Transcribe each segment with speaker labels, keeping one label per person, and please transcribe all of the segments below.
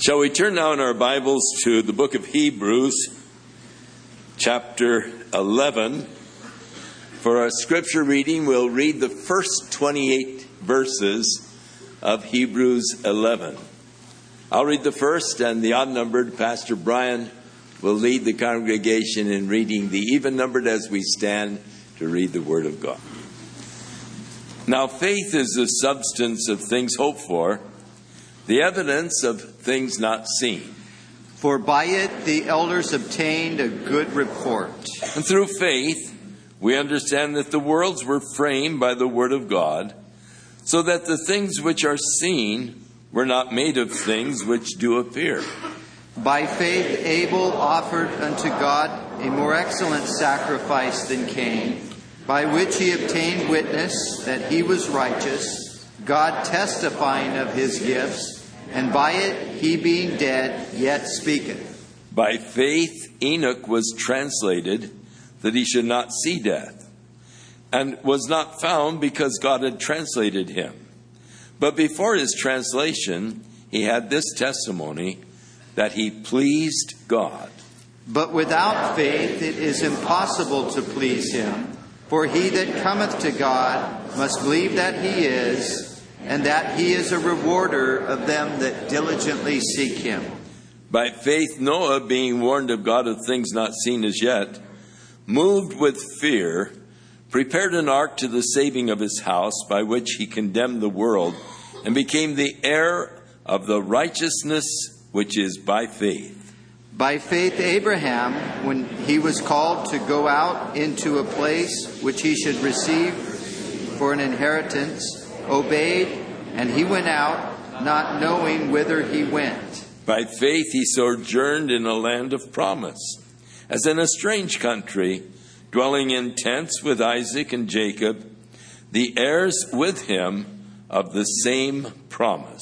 Speaker 1: Shall we turn now in our Bibles to the book of Hebrews, chapter 11. For our scripture reading, we'll read the first 28 verses of Hebrews 11. I'll read the first, and the odd-numbered Pastor Brian will lead the congregation in reading the even-numbered as we stand to read the Word of God. Now, faith is the substance of things hoped for, the evidence of things not seen.
Speaker 2: For by it the elders obtained a good report.
Speaker 1: And through faith we understand that the worlds were framed by the word of God, so that the things which are seen were not made of things which do appear.
Speaker 2: By faith Abel offered unto God a more excellent sacrifice than Cain, by which he obtained witness that he was righteous, God testifying of his gifts, and by it he being dead yet speaketh.
Speaker 1: By faith Enoch was translated that he should not see death, and was not found because God had translated him. But before his translation he had this testimony, that he pleased God.
Speaker 2: But without faith it is impossible to please him. For he that cometh to God must believe that he is, and that he is a rewarder of them that diligently seek him.
Speaker 1: By faith Noah, being warned of God of things not seen as yet, moved with fear, prepared an ark to the saving of his house, by which he condemned the world, and became the heir of the righteousness which is by faith.
Speaker 2: By faith Abraham, when he was called to go out into a place which he should receive for an inheritance, obeyed, and he went out, not knowing whither he went.
Speaker 1: By faith he sojourned in a land of promise, as in a strange country, dwelling in tents with Isaac and Jacob, the heirs with him of the same promise.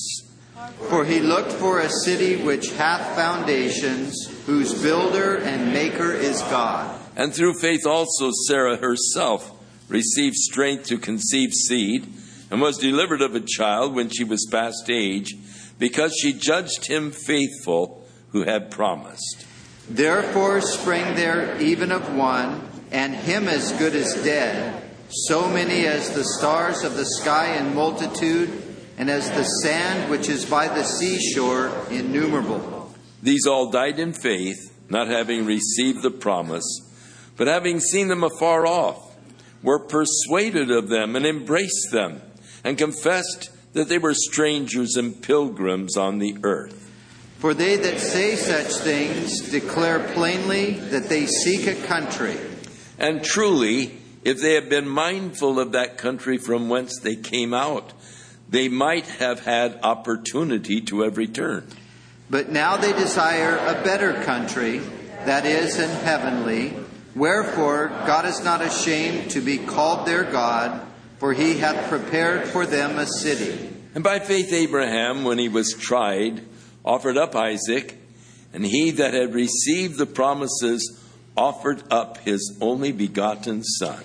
Speaker 2: For he looked for a city which hath foundations, whose builder and maker is God.
Speaker 1: And through faith also Sarah herself received strength to conceive seed, and was delivered of a child when she was past age, because she judged him faithful who had promised.
Speaker 2: Therefore sprang there even of one, and him as good as dead, so many as the stars of the sky in multitude, and as the sand which is by the seashore innumerable.
Speaker 1: These all died in faith, not having received the promise, but having seen them afar off, were persuaded of them and embraced them, and confessed that they were strangers and pilgrims on the earth.
Speaker 2: For they that say such things declare plainly that they seek a country.
Speaker 1: And truly, if they had been mindful of that country from whence they came out, they might have had opportunity to have returned.
Speaker 2: But now they desire a better country, that is, an heavenly. Wherefore God is not ashamed to be called their God, for he hath prepared for them a city.
Speaker 1: And by faith Abraham, when he was tried, offered up Isaac, and he that had received the promises offered up his only begotten son,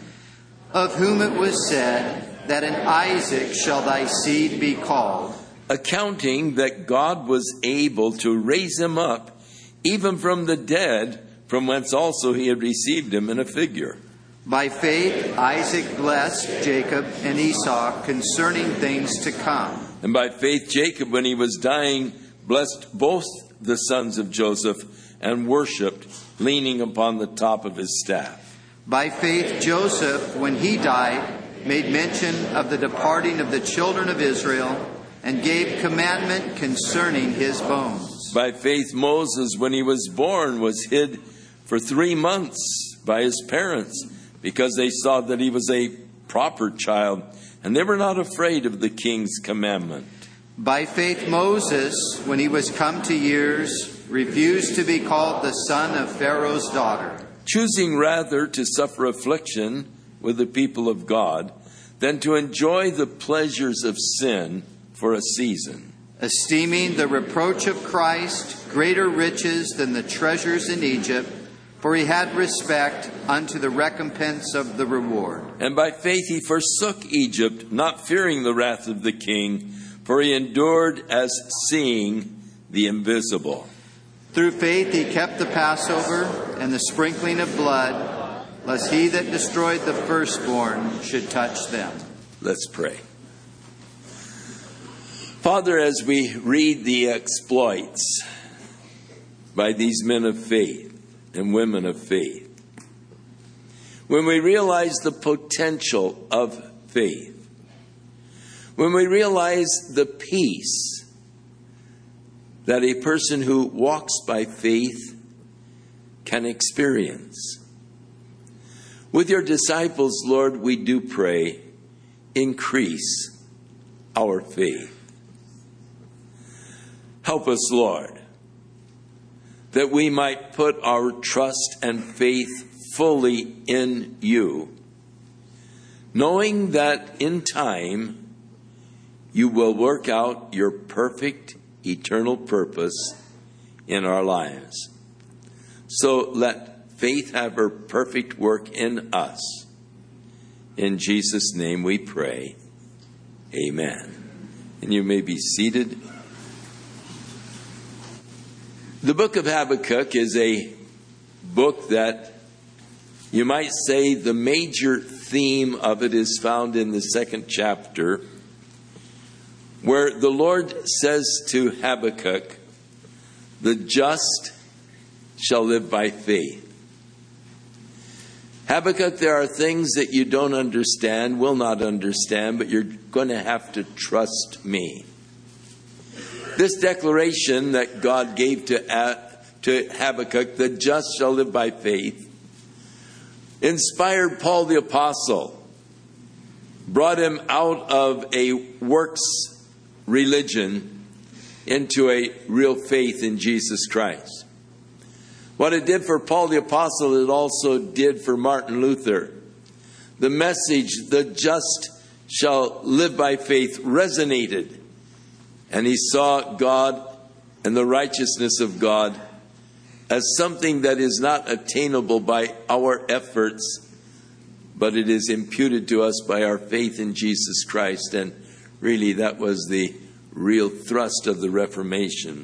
Speaker 2: of whom it was said, that in Isaac shall thy seed be called.
Speaker 1: Accounting that God was able to raise him up, even from the dead, from whence also he had received him in a figure.
Speaker 2: By faith Isaac blessed Jacob and Esau concerning things to come.
Speaker 1: And by faith Jacob, when he was dying, blessed both the sons of Joseph, and worshipped, leaning upon the top of his staff.
Speaker 2: By faith Joseph, when he died, made mention of the departing of the children of Israel, and gave commandment concerning his bones.
Speaker 1: By faith Moses, when he was born, was hid for 3 months by his parents, because they saw that he was a proper child, and they were not afraid of the king's commandment.
Speaker 2: By faith Moses, when he was come to years, refused to be called the son of Pharaoh's daughter,
Speaker 1: choosing rather to suffer affliction with the people of God than to enjoy the pleasures of sin for a season,
Speaker 2: esteeming the reproach of Christ greater riches than the treasures in Egypt, for he had respect unto the recompense of the reward.
Speaker 1: And by faith he forsook Egypt, not fearing the wrath of the king, for he endured as seeing the invisible.
Speaker 2: Through faith he kept the Passover and the sprinkling of blood, lest he that destroyed the firstborn should touch them.
Speaker 1: Let's pray. Father, as we read the exploits by these men of faith and women of faith, when we realize the potential of faith, when we realize the peace that a person who walks by faith can experience. With your disciples, Lord, we do pray, increase our faith. Help us, Lord, that we might put our trust and faith fully in you, knowing that in time you will work out your perfect eternal purpose in our lives. So let faith have her perfect work in us. In Jesus' name we pray. Amen. And you may be seated. The book of Habakkuk is a book that you might say the major theme of it is found in the 2nd chapter, where the Lord says to Habakkuk, the just shall live by faith. Habakkuk, there are things that you don't understand, will not understand, but you're going to have to trust me. This declaration that God gave to Habakkuk, the just shall live by faith, inspired Paul the Apostle, brought him out of a works religion into a real faith in Jesus Christ. What it did for Paul the Apostle, it also did for Martin Luther. The message, the just shall live by faith, resonated. And he saw God and the righteousness of God as something that is not attainable by our efforts, but it is imputed to us by our faith in Jesus Christ. And really, that was the real thrust of the Reformation.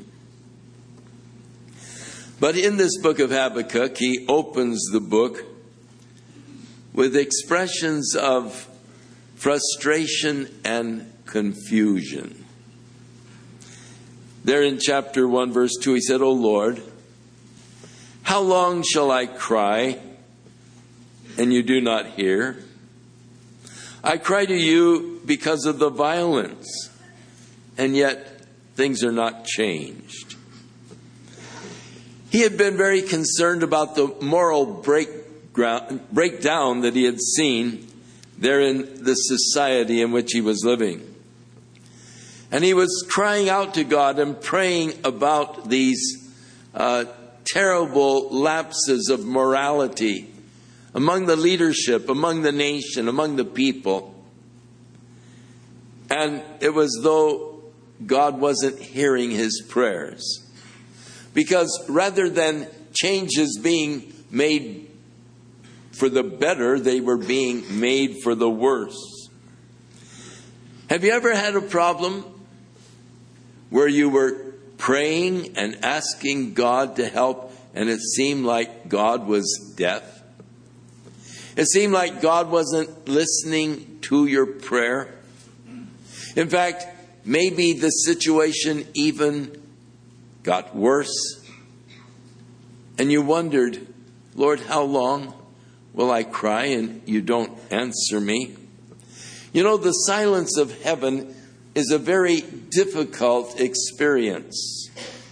Speaker 1: But in this book of Habakkuk, he opens the book with expressions of frustration and confusion. There in chapter 1, verse 2, he said, O Lord, how long shall I cry, and you do not hear? I cry to you because of the violence, and yet things are not changed. He had been very concerned about the moral breakdown that he had seen there in the society in which he was living. And he was crying out to God and praying about these terrible lapses of morality among the leadership, among the nation, among the people. And it was though God wasn't hearing his prayers. Because rather than changes being made for the better, they were being made for the worse. Have you ever had a problem where you were praying and asking God to help, and it seemed like God was deaf? It seemed like God wasn't listening to your prayer. In fact, maybe the situation even got worse. And you wondered, Lord, how long will I cry and you don't answer me? You know, the silence of heaven is a very difficult experience.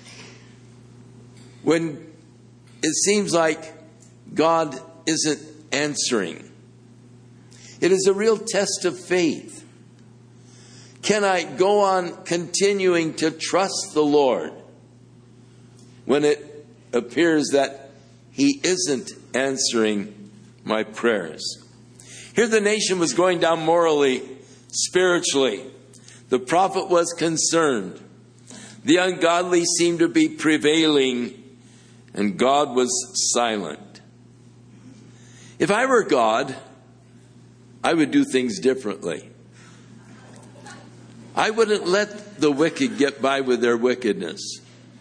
Speaker 1: When it seems like God isn't answering. It is a real test of faith. Can I go on continuing to trust the Lord when it appears that he isn't answering my prayers? Here the nation was going down morally, spiritually. The prophet was concerned. The ungodly seemed to be prevailing, and God was silent. If I were God, I would do things differently. I wouldn't let the wicked get by with their wickedness.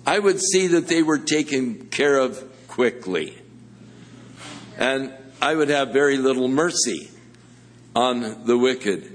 Speaker 1: I would see that they were taken care of quickly. And I would have very little mercy on the wicked.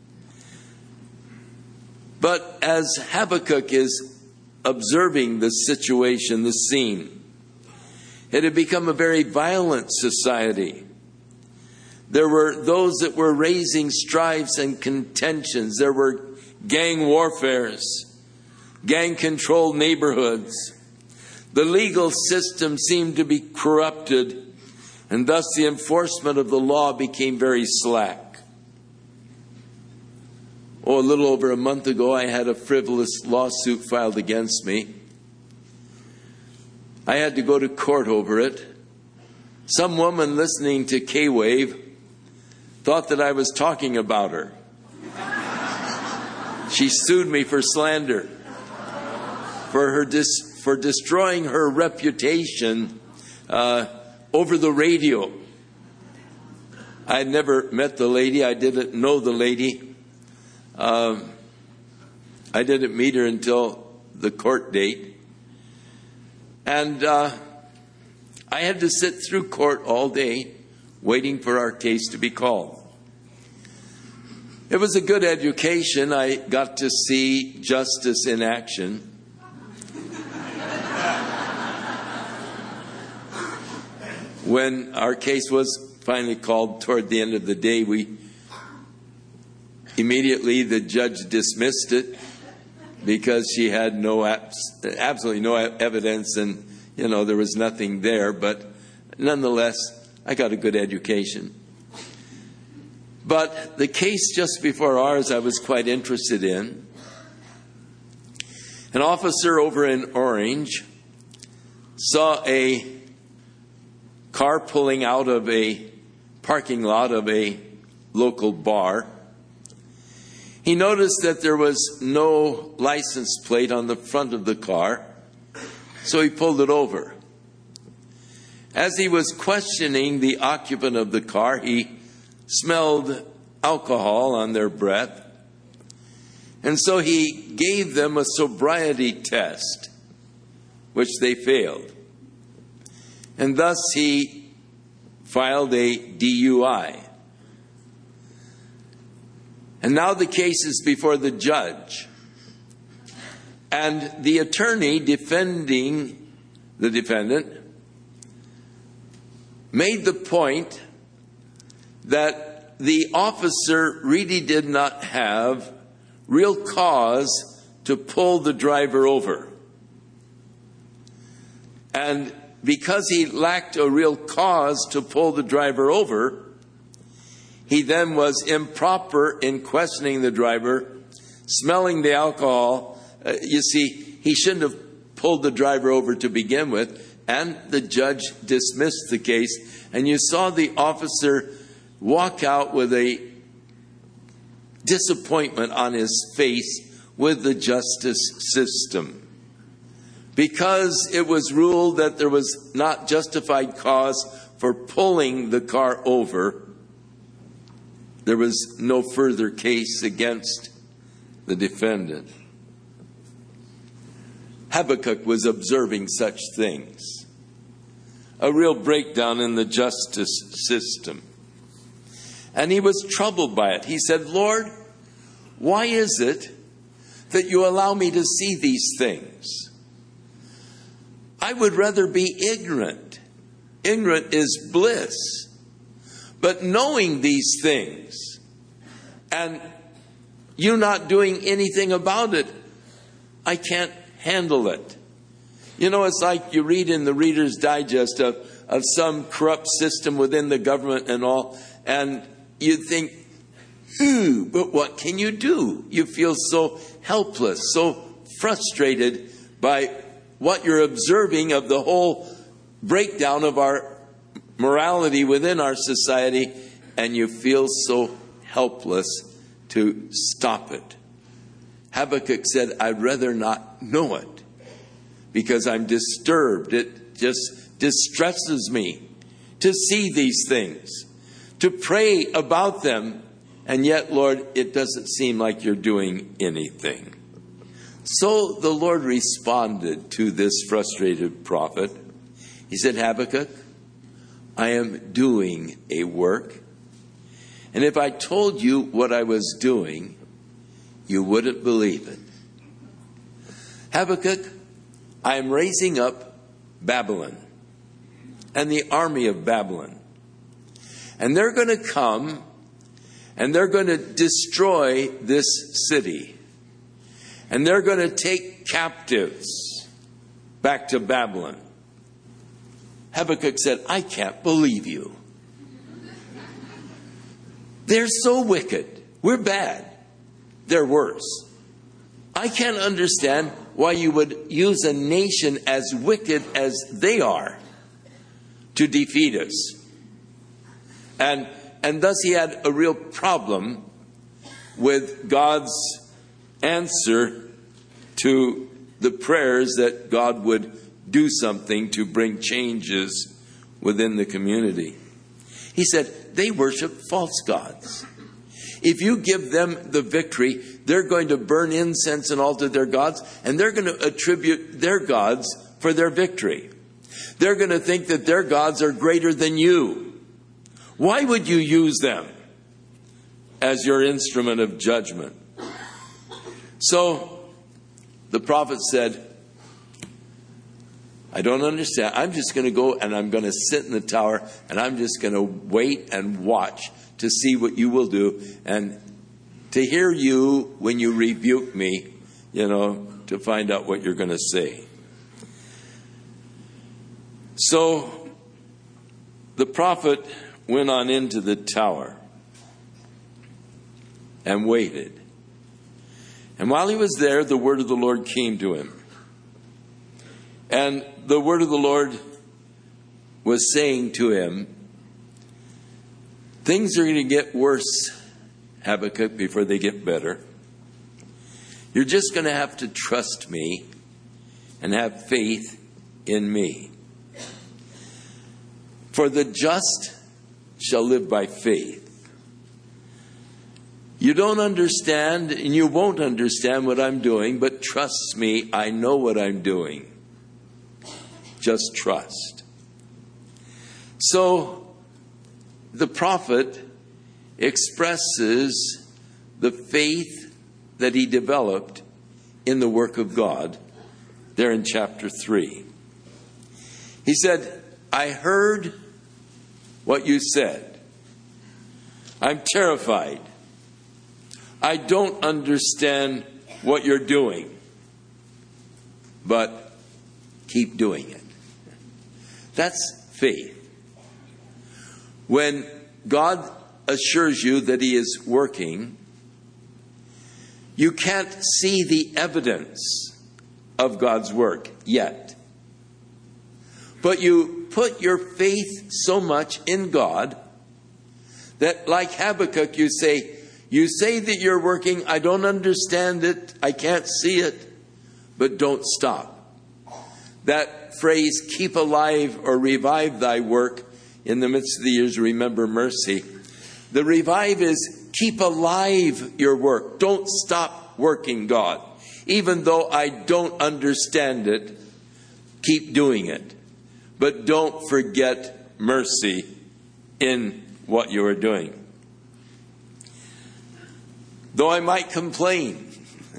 Speaker 1: But as Habakkuk is observing the situation, the scene, it had become a very violent society. There were those that were raising strifes and contentions. There were gang warfares, gang-controlled neighborhoods. The legal system seemed to be corrupted, and thus the enforcement of the law became very slack. A little over a month ago, I had a frivolous lawsuit filed against me. I had to go to court over it. Some woman listening to K-Wave thought that I was talking about her. She sued me for slander, for destroying her reputation over the radio. I had never met the lady. I didn't know the lady. I didn't meet her until the court date. And I had to sit through court all day waiting for our case to be called. It was a good education. I got to see justice in action. When our case was finally called toward the end of the day, immediately the judge dismissed it because she had absolutely no evidence, and there was nothing there. But nonetheless, I got a good education. But the case just before ours, I was quite interested in. An officer over in Orange saw a car pulling out of a parking lot of a local bar. He noticed that there was no license plate on the front of the car, so he pulled it over. As he was questioning the occupant of the car, he smelled alcohol on their breath, and so he gave them a sobriety test, which they failed. And thus he filed a DUI. And now the case is before the judge. And the attorney defending the defendant made the point that the officer really did not have real cause to pull the driver over. And because he lacked a real cause to pull the driver over, he then was improper in questioning the driver, smelling the alcohol. You see, he shouldn't have pulled the driver over to begin with, and the judge dismissed the case. And you saw the officer walk out with a disappointment on his face with the justice system, because it was ruled that there was not justified cause for pulling the car over. There was no further case against the defendant. Habakkuk was observing such things, a real breakdown in the justice system. And he was troubled by it. He said, Lord, why is it that you allow me to see these things? I would rather be ignorant. Ignorant is bliss. But knowing these things and you not doing anything about it, I can't handle it. It's like you read in the Reader's Digest of some corrupt system within the government and all, and you think, but what can you do? You feel so helpless, so frustrated by what you're observing of the whole breakdown of our morality within our society, and you feel so helpless to stop it. Habakkuk said, I'd rather not know it because I'm disturbed. It just distresses me to see these things, to pray about them, and yet, Lord, it doesn't seem like you're doing anything. So the Lord responded to this frustrated prophet. He said, Habakkuk, I am doing a work. And if I told you what I was doing, you wouldn't believe it. Habakkuk, I am raising up Babylon and the army of Babylon. And they're going to come and they're going to destroy this city. And they're going to take captives back to Babylon. Habakkuk said, I can't believe you. They're so wicked. We're bad. They're worse. I can't understand why you would use a nation as wicked as they are to defeat us. And thus he had a real problem with God's answer to the prayers that God would do something to bring changes within the community. He said, they worship false gods. If you give them the victory, they're going to burn incense and altar their gods, and they're going to attribute their gods for their victory. They're going to think that their gods are greater than you. Why would you use them as your instrument of judgment? So the prophet said, I don't understand. I'm just going to go and I'm going to sit in the tower and I'm just going to wait and watch to see what you will do and to hear you when you rebuke me, to find out what you're going to say. So the prophet went on into the tower and waited. And while he was there, the word of the Lord came to him. And the word of the Lord was saying to him, things are going to get worse, Habakkuk, before they get better. You're just going to have to trust me and have faith in me. For the just shall live by faith. You don't understand and you won't understand what I'm doing, but trust me, I know what I'm doing. Just trust. So the prophet expresses the faith that he developed in the work of God there in chapter 3. He said, I heard what you said. I'm terrified. I don't understand what you're doing, but keep doing it. That's faith. When God assures you that he is working, you can't see the evidence of God's work yet. But you put your faith so much in God that, like Habakkuk, you say that you're working, I don't understand it, I can't see it, but don't stop. That phrase, keep alive or revive thy work in the midst of the years, remember mercy. The revive is keep alive your work. Don't stop working, God. Even though I don't understand it, keep doing it. But don't forget mercy in what you are doing. Though I might complain,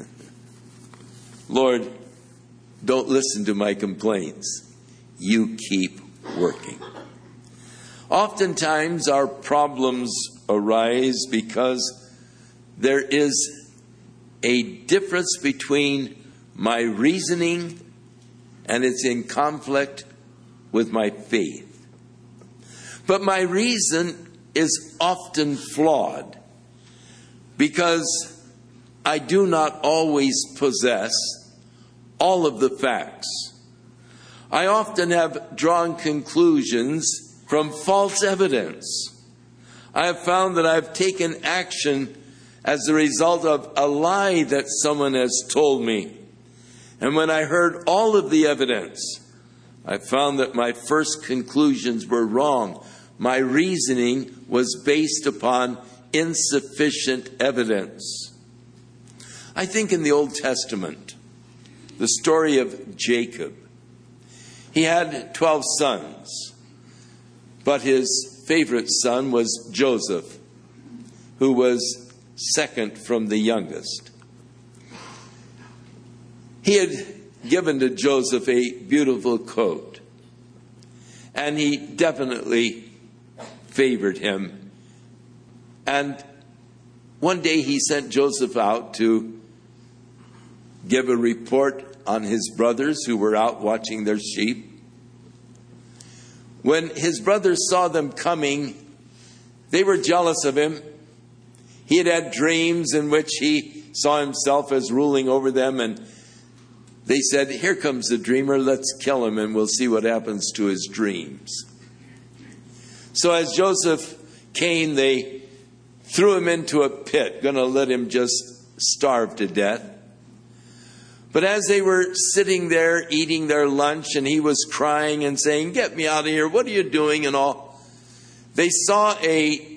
Speaker 1: Lord, don't listen to my complaints. You keep working. Oftentimes our problems arise because there is a difference between my reasoning and it's in conflict with my faith. But my reason is often flawed because I do not always possess all of the facts. I often have drawn conclusions from false evidence. I have found that I've taken action as a result of a lie that someone has told me. And when I heard all of the evidence, I found that my first conclusions were wrong. My reasoning was based upon insufficient evidence. I think in the Old Testament, the story of Jacob. He had 12 sons, but his favorite son was Joseph, who was second from the youngest. He had given to Joseph a beautiful coat, and he definitely favored him. And one day he sent Joseph out to give a report on his brothers who were out watching their sheep. When his brothers saw them coming, they were jealous of him. He had had dreams in which he saw himself as ruling over them, and they said, "Here comes the dreamer, let's kill him and we'll see what happens to his dreams." So as Joseph came, they threw him into a pit, going to let him just starve to death. But as they were sitting there eating their lunch and he was crying and saying, "Get me out of here, what are you doing?" and all, they saw a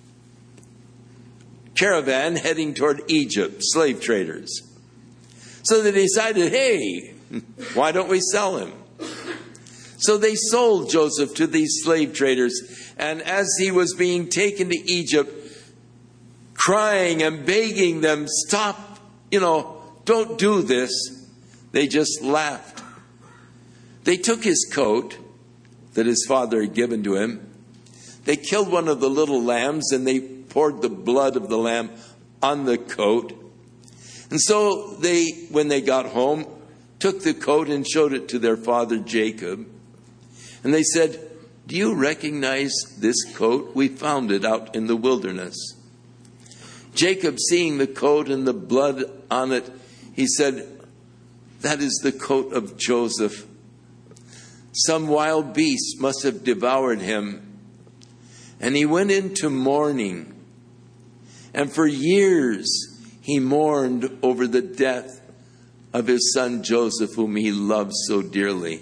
Speaker 1: caravan heading toward Egypt, slave traders. So they decided, hey, why don't we sell him? So they sold Joseph to these slave traders. And as he was being taken to Egypt, crying and begging them, "Stop, don't do this," they just laughed. They took his coat that his father had given to him. They killed one of the little lambs and they poured the blood of the lamb on the coat. And so they, when they got home, took the coat and showed it to their father Jacob. And they said, "Do you recognize this coat? We found it out in the wilderness." Jacob, seeing the coat and the blood on it, he said, "That is the coat of Joseph. Some wild beast must have devoured him." And he went into mourning. And for years he mourned over the death of his son Joseph, whom he loved so dearly.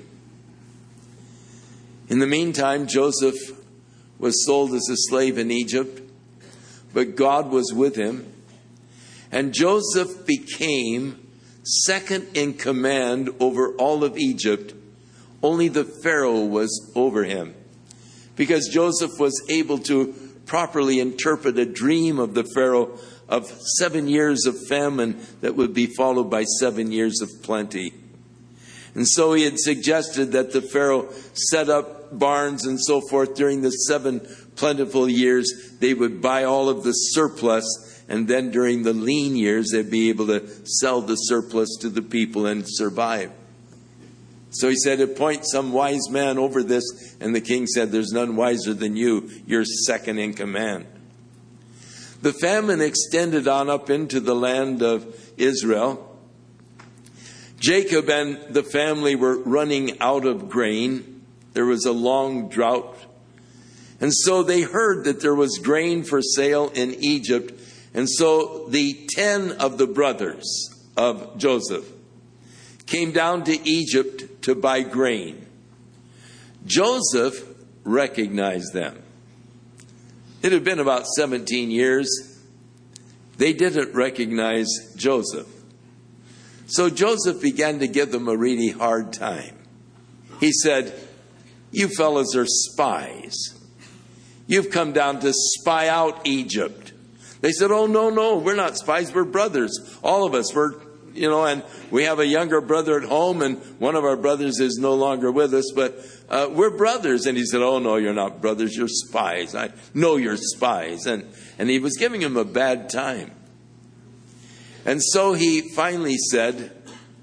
Speaker 1: In the meantime, Joseph was sold as a slave in Egypt, but God was with him. And Joseph became second in command over all of Egypt. Only the Pharaoh was over him, because Joseph was able to properly interpret a dream of the Pharaoh of 7 years of famine that would be followed by 7 years of plenty. And so he had suggested that the Pharaoh set up barns and so forth during the 7 plentiful years. They would buy all of the surplus, and then during the lean years they'd be able to sell the surplus to the people and survive. So he said, "Appoint some wise man over this." And the king said, "There's none wiser than you. You're second in command." The famine extended on up into the land of Israel. Jacob and the family were running out of grain. There was a long drought. And so they heard that there was grain for sale in Egypt. And so the 10 of the brothers of Joseph came down to Egypt to buy grain. Joseph recognized them. It had been about 17 years. They didn't recognize Joseph. So Joseph began to give them a really hard time. He said, "You fellas are spies. You've come down to spy out Egypt." They said, "Oh, no, we're not spies. We're brothers. All of us, and we have a younger brother at home, and one of our brothers is no longer with us, but we're brothers." And he said, "Oh, no, you're not brothers. You're spies. I know you're spies." And he was giving him a bad time. And so he finally said,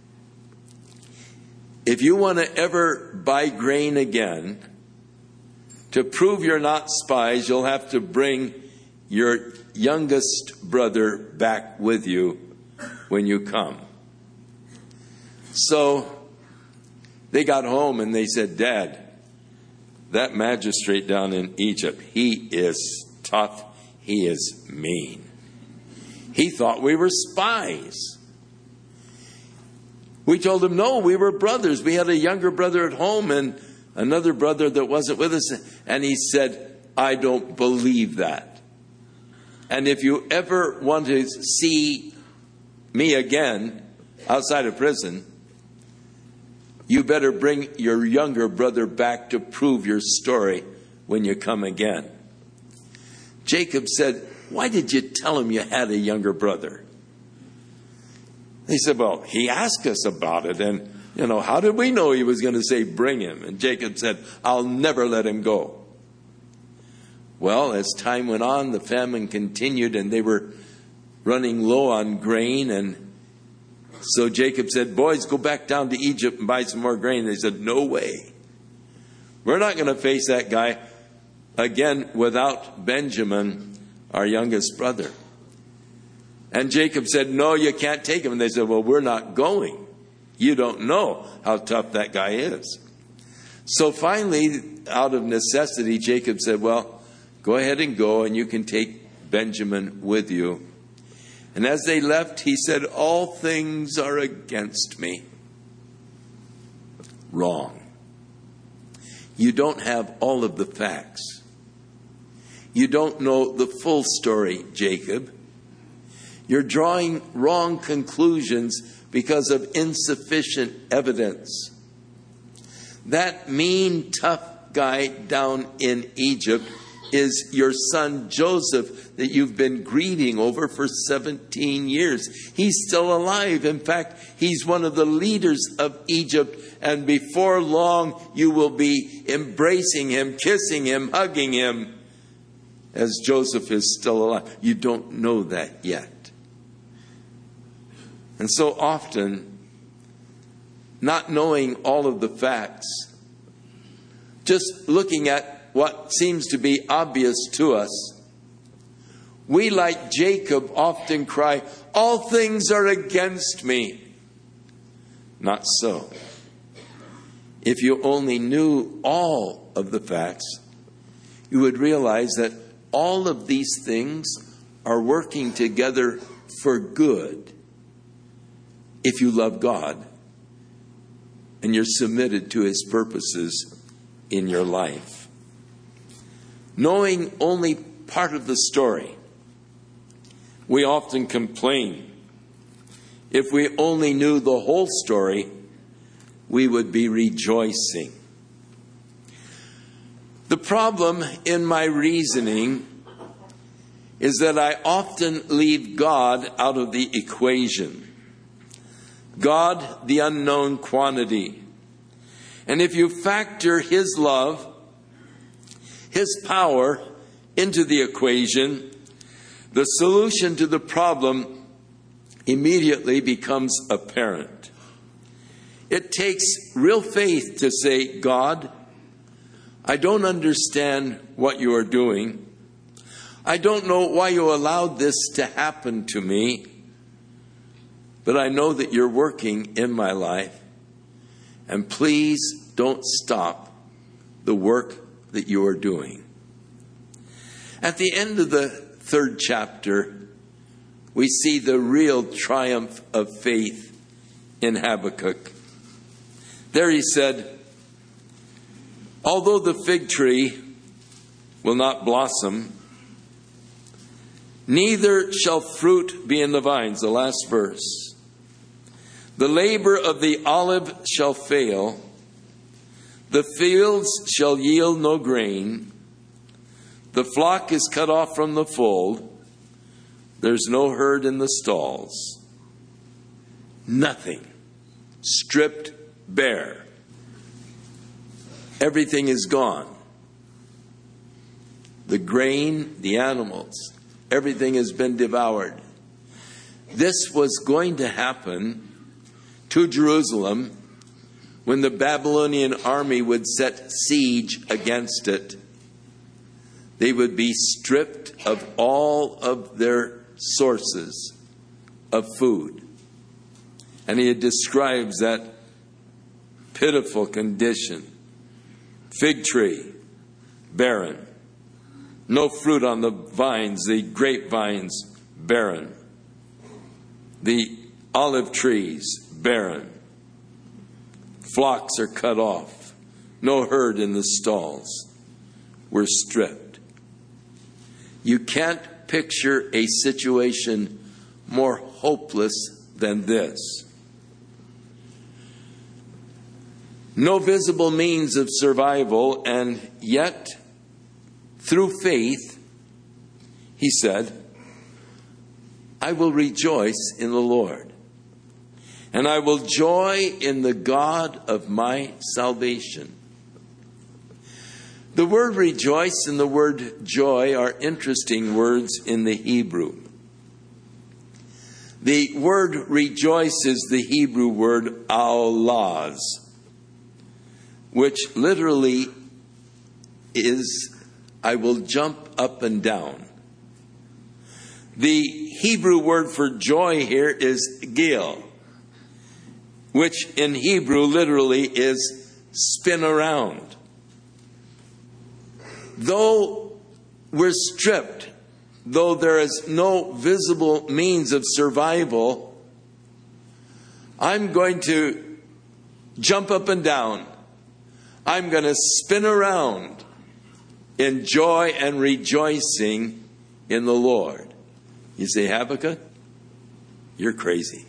Speaker 1: "If you want to ever buy grain again, to prove you're not spies, you'll have to bring your youngest brother back with you when you come." So they got home and they said, "Dad, that magistrate down in Egypt, he is tough. He is mean. He thought we were spies." We told him, "No, we were brothers. We had a younger brother at home and another brother that wasn't with us." And he said, "I don't believe that. And if you ever want to see me again outside of prison, You better bring your younger brother back to prove your story when you come again. Jacob said, why did you tell him you had a younger brother? He said, well, he asked us about it. And, how did we know he was going to say, bring him? And Jacob said, I'll never let him go. Well, as time went on, the famine continued and they were running low on grain. And so Jacob said, boys, go back down to Egypt and buy some more grain. They said, no way. We're not going to face that guy again without Benjamin, our youngest brother. And Jacob said, no, you can't take him. And they said, well, we're not going. You don't know how tough that guy is. So finally, out of necessity, Jacob said, well, go ahead and go, and you can take Benjamin with you. And as they left, he said, all things are against me. Wrong. You don't have all of the facts. You don't know the full story, Jacob. You're drawing wrong conclusions because of insufficient evidence. That mean, tough guy down in Egypt is your son Joseph that you've been grieving over for 17 years. He's still alive. In fact, he's one of the leaders of Egypt. And before long, you will be embracing him, kissing him, hugging him, as Joseph is still alive. You don't know that yet. And so often, not knowing all of the facts, just looking at what seems to be obvious to us, we, like Jacob, often cry, all things are against me. Not so. If you only knew all of the facts, you would realize that all of these things are working together for good if you love God and you're submitted to His purposes in your life. Knowing only part of the story, we often complain. If we only knew the whole story, we would be rejoicing. The problem in my reasoning is that I often leave God out of the equation. God, the unknown quantity. And if you factor His love, His power into the equation, the solution to the problem immediately becomes apparent. It takes real faith to say, God, I don't understand what you are doing. I don't know why you allowed this to happen to me, but I know that you're working in my life. And please don't stop the work that you are doing. At the end of the 3rd chapter, we see the real triumph of faith in Habakkuk. There he said, although the fig tree will not blossom, neither shall fruit be in the vines. The last verse. The labor of the olive shall fail. The fields shall yield no grain. The flock is cut off from the fold. There's no herd in the stalls. Nothing. Stripped bare. Everything is gone. The grain, the animals, everything has been devoured. This was going to happen to Jerusalem when the Babylonian army would set siege against it. They would be stripped of all of their sources of food. And he describes that pitiful condition. Fig tree, barren. No fruit on the vines, the grapevines, barren. The olive trees, barren. Flocks are cut off. No herd in the stalls. We're stripped. You can't picture a situation more hopeless than this. No visible means of survival, and yet, through faith, he said, I will rejoice in the Lord, and I will joy in the God of my salvation. The word rejoice and the word joy are interesting words in the Hebrew. The word rejoice is the Hebrew word aolaz, which literally is, I will jump up and down. The Hebrew word for joy here is gil, which in Hebrew literally is spin around. Though we're stripped, though there is no visible means of survival, I'm going to jump up and down. I'm going to spin around in joy and rejoicing in the Lord. You say, Habakkuk, you're crazy.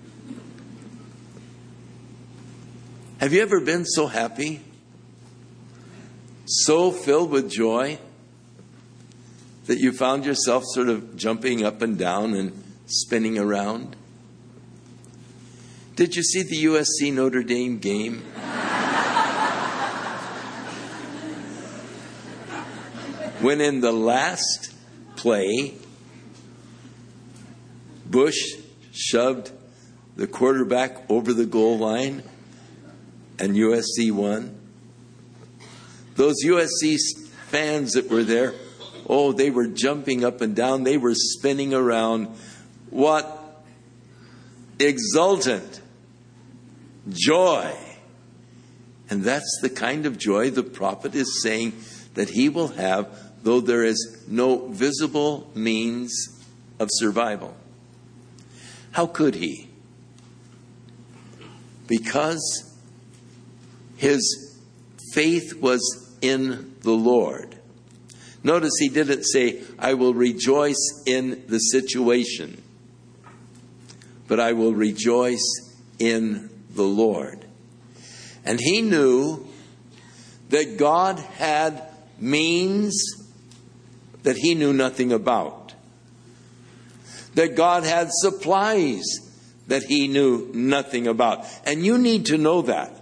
Speaker 1: Have you ever been so happy? So filled with joy that you found yourself sort of jumping up and down and spinning around? Did you see the USC Notre Dame game? When in the last play, Bush shoved the quarterback over the goal line and USC won. Those USC fans that were there, oh, they were jumping up and down. They were spinning around. What exultant joy. And that's the kind of joy the prophet is saying that he will have, though there is no visible means of survival. How could he? Because his faith was in the Lord. Notice he didn't say, I will rejoice in the situation, but I will rejoice in the Lord. And he knew that God had means that he knew nothing about. That God had supplies that he knew nothing about. And you need to know that.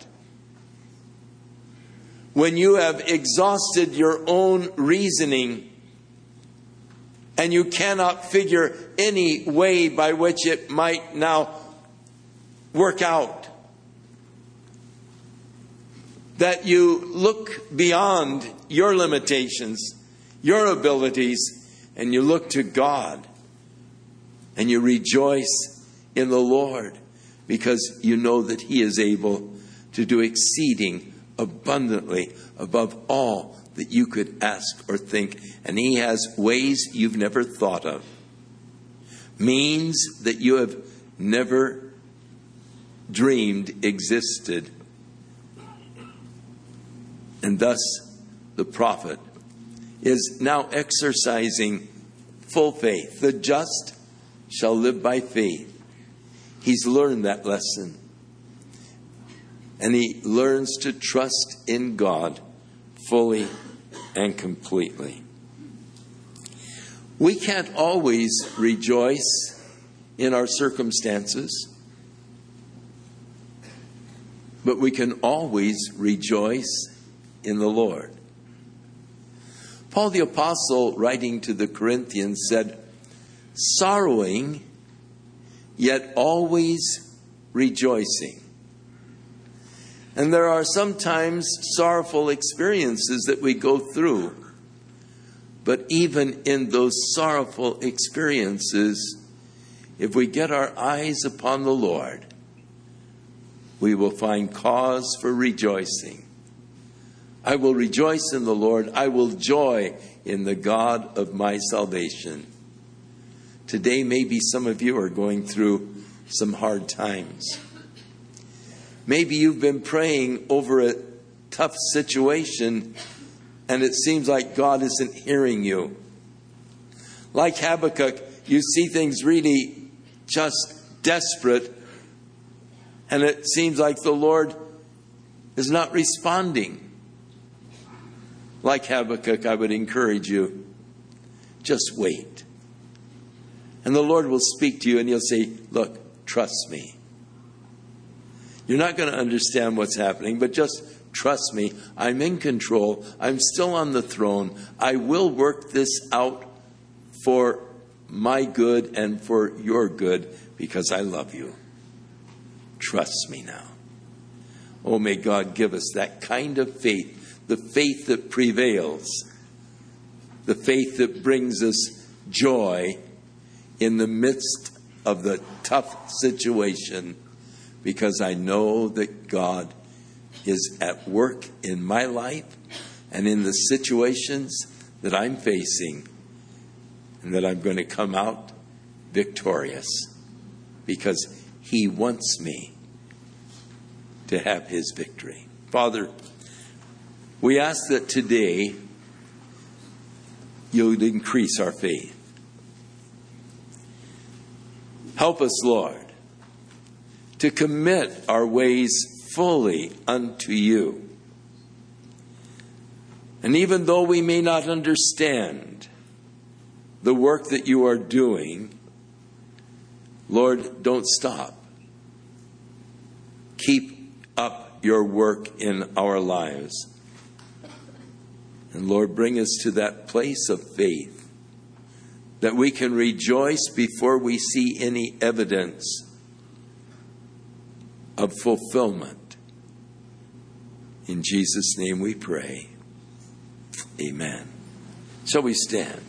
Speaker 1: When you have exhausted your own reasoning and you cannot figure any way by which it might now work out, that you look beyond your limitations, your abilities, and you look to God and you rejoice in the Lord because you know that he is able to do exceeding abundantly above all that you could ask or think. And he has ways you've never thought of, means that you have never dreamed existed. And thus the prophet is now exercising full faith. The just shall live by faith. He's learned that lesson. And he learns to trust in God fully and completely. We can't always rejoice in our circumstances, but we can always rejoice in the Lord. Paul the Apostle, writing to the Corinthians, said, sorrowing, yet always rejoicing. And there are sometimes sorrowful experiences that we go through. But even in those sorrowful experiences, if we get our eyes upon the Lord, we will find cause for rejoicing. I will rejoice in the Lord. I will joy in the God of my salvation. Today, maybe some of you are going through some hard times. Maybe you've been praying over a tough situation and it seems like God isn't hearing you. Like Habakkuk, you see things really just desperate and it seems like the Lord is not responding. Like Habakkuk, I would encourage you, just wait. And the Lord will speak to you and He'll say, look, trust me. You're not going to understand what's happening, but just trust me. I'm in control. I'm still on the throne. I will work this out for my good and for your good because I love you. Trust me now. Oh, may God give us that kind of faith, the faith that prevails, the faith that brings us joy in the midst of the tough situation, because I know that God is at work in my life and in the situations that I'm facing, and that I'm going to come out victorious because He wants me to have His victory. Father, we ask that today You'd increase our faith. Help us, Lord, to commit our ways fully unto You. And even though we may not understand the work that You are doing, Lord, don't stop. Keep up Your work in our lives. And Lord, bring us to that place of faith that we can rejoice before we see any evidence of fulfillment. In Jesus' name we pray. Amen. Shall we stand?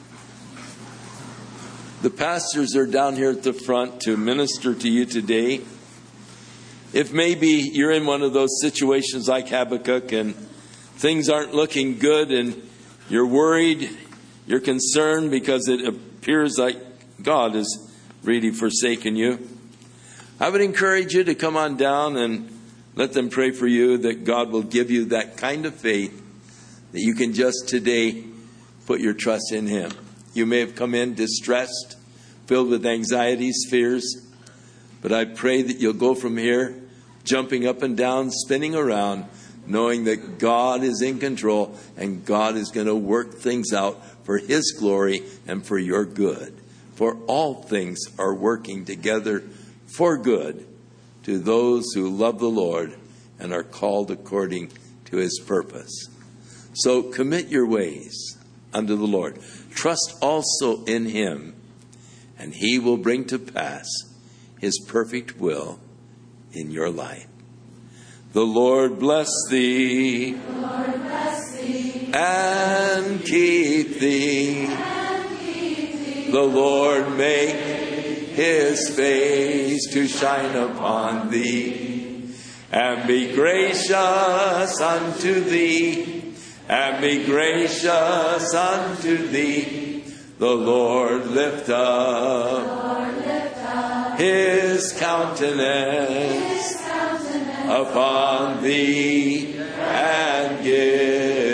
Speaker 1: The pastors are down here at the front to minister to you today. If maybe you're in one of those situations like Habakkuk and things aren't looking good and you're worried, you're concerned because it appears like God has really forsaken you, I would encourage you to come on down and let them pray for you, that God will give you that kind of faith that you can just today put your trust in Him. You may have come in distressed, filled with anxieties, fears, but I pray that you'll go from here jumping up and down, spinning around, knowing that God is in control and God is going to work things out for His glory and for your good. For all things are working together for good to those who love the Lord and are called according to His purpose. So commit your ways unto the Lord. Trust also in Him, and He will bring to pass His perfect will in your life. The Lord bless thee, and keep thee. The Lord make His face to shine upon thee, and be gracious unto thee, and be gracious unto thee. The Lord lift up His countenance upon thee and give